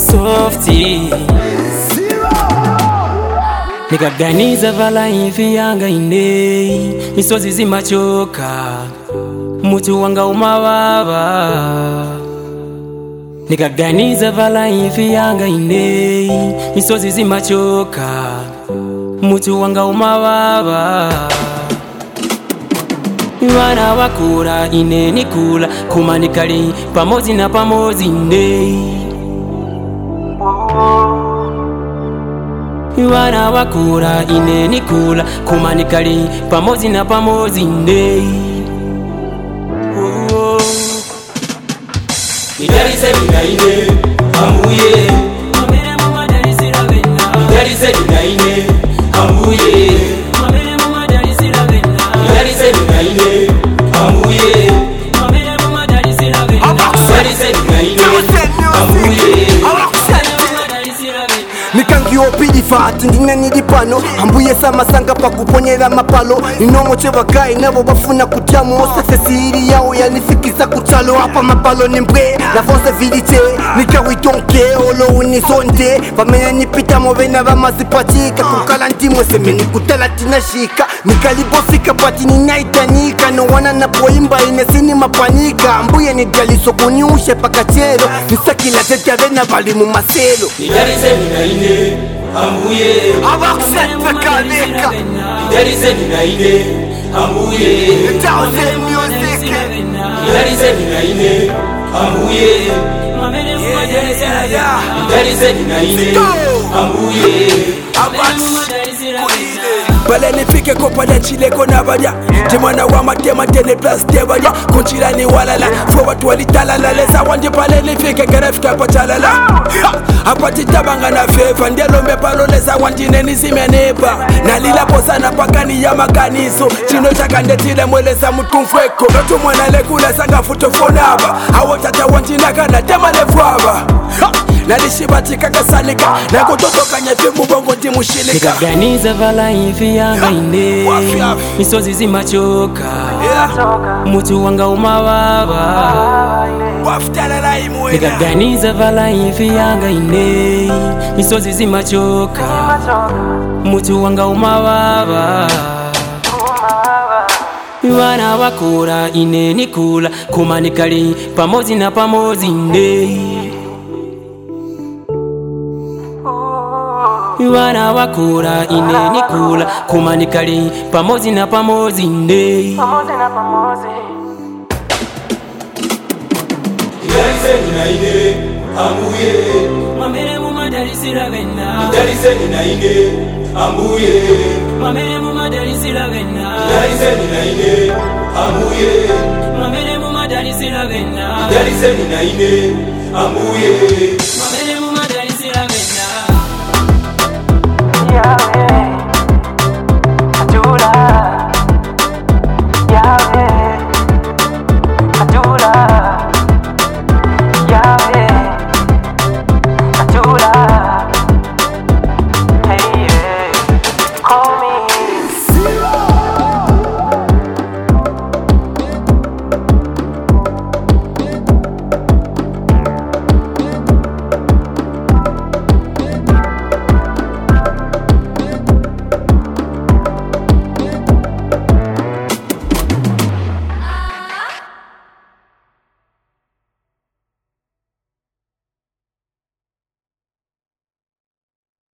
Softy nikaganiza vala hivi yanga ine misozi zimachoka mutu wanga umawaba nikaganiza vala hivi yanga ine misozi zimachoka mutu wanga umawaba wana wakura ine nikula kumanikali pamozi na pamozi ne wana wakura ine nikula kumanikali pamozi na pamozi ne Idarize ninaine amuye Mamere mama darisi ravena Idarize ninaine amuye Mamere mama darisi ravena Idarize ninaine amuye Mamere mama darisi ravena Idarize ninaine amuye Nikangi opidi fati ndina nidipano Ambuye sama sanga pa kuponyera mapalo Inomo chebagai nabo bafuna kutamo Sese siri yao yanifikisa kutalo Hapa mapalo ni mbre na fonse vilite Nikawi tonke olo unisonde Vamenya nipita movena vama zipatika Kukala ndimwe semeni kutala tinashika Nikalibofika pati ninaitanika No wana napoimba inesini mapanika Ambuye nidaliso kuniushe pakachero Nisakila tete vena valimu maselo Idarize ninaine amuye Abakusete kaleka Idarize ninaine amuye Tauze music Idarize ninaine amuye Idarize ninaine amuye Bale nifike ko pale chile kona badia Jemana wa matema tene plus de badia Kunchila ni walala Fo watu walitalala Lesa wanje pale nifike kerefika pa chalala Apati tabanga na fefa Ndielo mepalo lesa wanjine nizime nepa Nalila posana pakani ya makaniso Chino chaka ndetile mwelesa mtumfweko Notu mwana lekula sanga futofonaba Awo tata wanjina kana tema lefuaba Nalishibatika kasalika na kutotoka nyefi mubongo ndimushilika nikaganiza vala hivi yanga ine misozi zimachoka mutu wanga umawaba nikaganiza vala hivi yanga ine misozi zimachoka mutu wanga umawaba wana wakura ine nikula kumanikali pamozi na pamozi ne wana wakura ine nikula kumanikali pamozi na pamozi ne Idarize ninaine amuye Mamere mama darisi ravena Idarize ninaine amuye Mamere mama darisi ravena Idarize ninaine amuye Mamere mama darisi ravena Idarize ninaine amuye